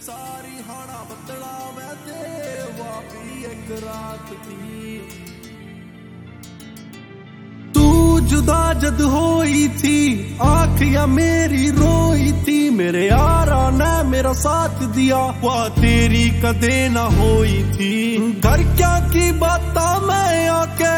सारी हाना बदला मैं ते वापी एक रात थी। तू जुदा जद होई थी आँखियां मेरी रोई थी, मेरे यारा ने मेरा साथ दिया वाह तेरी कदे ना होई थी। घर क्या की बाता मैं आके,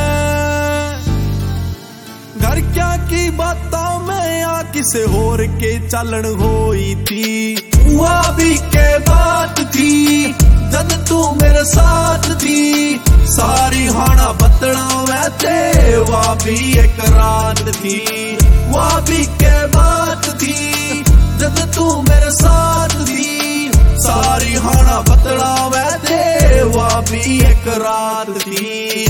घर क्या की बाता मैं आ किसे होर के चलन होई थी। वह भी के बात थी जद तू मेरे साथ थी, सारी हाना बदला मैं ते वह भी एक रात थी। वह भी के बात थी जद तू मेरे साथ थी, सारी हाना बदला मैं ते वह भी एक रात थी।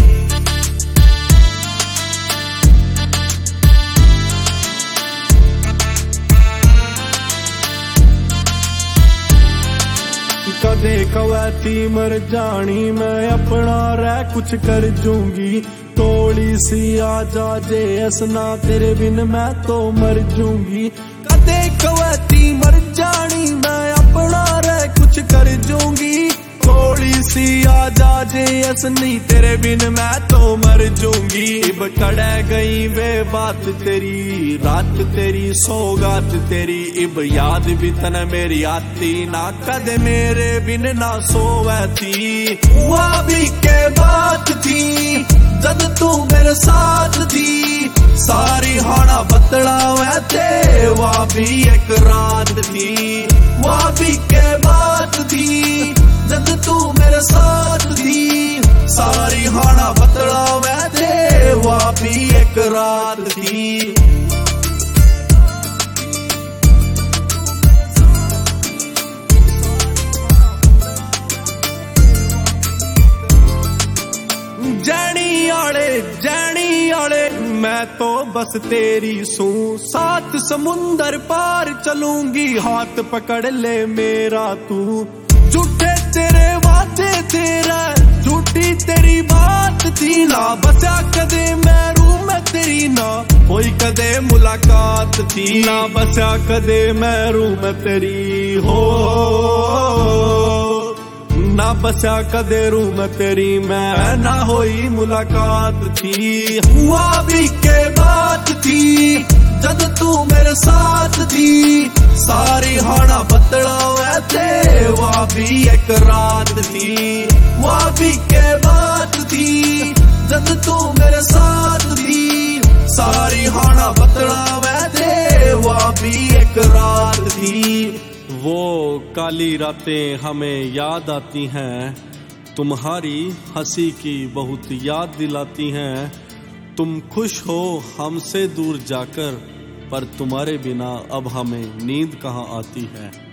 कदे कवैती मर जानी मैं अपना रह कुछ कर जूंगी, थोड़ी सी आजा जे असना तेरे बिन मैं तो मर जूंगी। कदे कवैती मर जानी मैं अपना रह कुछ कर जूंगी, थोड़ी सी आजा जे असनी तेरे बिन मैं तो मर जूंगी। इब कड़े गई वे बात तेरी रात तेरी सौगात तेरी, इब याद भी तन मेरी आती ना कदे मेरे बिन ना सोवे थी। वह भी के बात थी जद तू मेरे साथ थी, सारी हाना बदला मैं ते वह भी एक रात थी। वह भी के बात थी जद तू मेरे साथ थी, सारी हाना बदला मैं ते वह भी एक रात थी। जैनी आले मैं तो बस तेरी सू, सात समुंदर पार चलूंगी हाथ पकड़ ले मेरा तू। झूठे तेरे वादे तेरा झूठी तेरी बात थी, ना बचा कदे मैं रूह में तेरी ना कोई कदे मुलाकात थी। ना बचा कदे मैं रूह में तेरी हो, ना बचा कदे रूह में तेरी मैं ना होई मुलाकात थी। हुआ भी के बात थी जद तू मेरे साथ थी, सारी हाना बदला मैं ते वह भी एक रात थी। वह भी के बात थी जद तू मेरे साथ थी, सारी हाना बदला मैं ते वह भी एक रात थी। वो काली रातें हमें याद आती हैं, तुम्हारी हंसी की बहुत याद दिलाती हैं। तुम खुश हो हमसे दूर जाकर, पर तुम्हारे बिना अब हमें नींद कहाँ आती है।